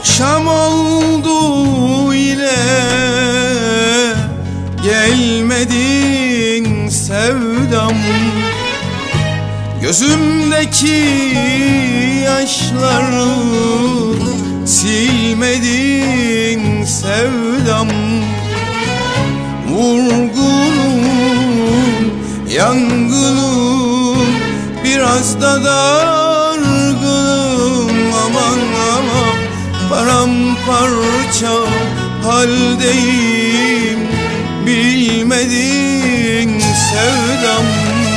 Akşam oldu yine gelmedin sevdam, gözümdeki yaşları silmedin sevdam. Vurgunum, yangınım, biraz da dargınım. Aman aman, paramparça haldeyim, bilmedin sevdam.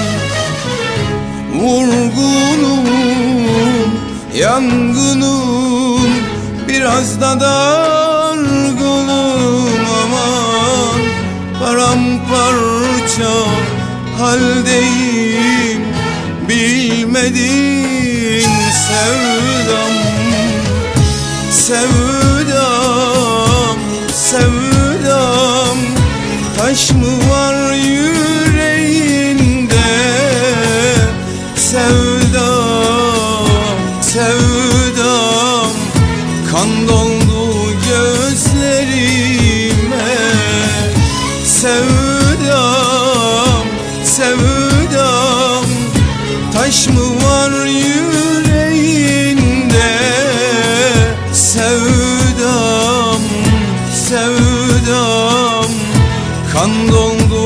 Vurgunum, yangınım, biraz da dargınım. Aman, paramparça haldeyim, bilmedin sevdam. Sevdam, sevdam, taş mı var yüreğinde? Sevdam, sevdam, kan doldu gözlerime. Sevdam, sevdam, taş mı var yüreğinde? Sevdam, sevdam, kan doldu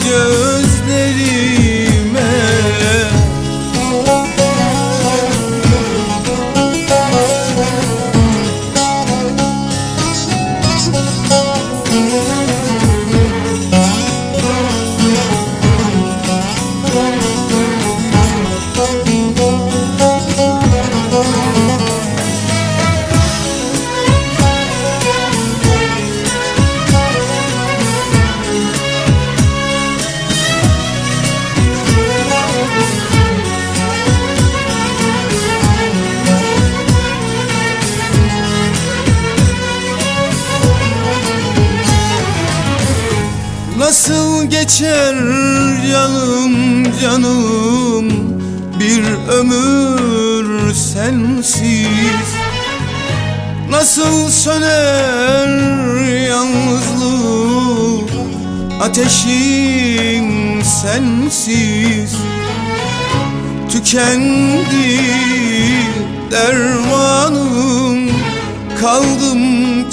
gözlerime. Nasıl geçer canım canım bir ömür sensiz? Nasıl söner yalnızlık ateşim sensiz? Tükendi dermanım, kaldım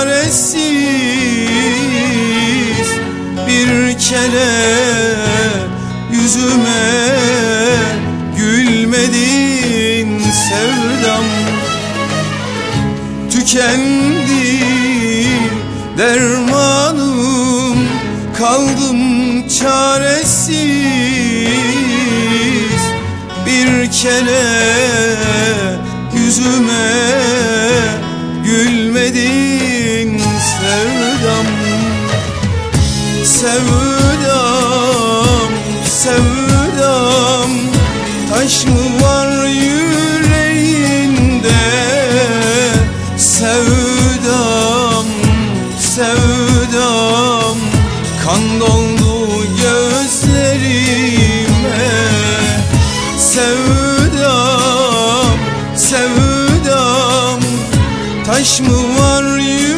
çaresiz. Bir kere yüzüme gülmedin sevdam. Tükendi dermanım, kaldım çaresiz. Bir kere yüzüme gülmedin sevdam. Sevdam, sevdam, taş mı var yüreğinde? Sevdam, sevdam, kan doldu gözlerime. Sevdam, sevdam, taş mı var yüreğinde?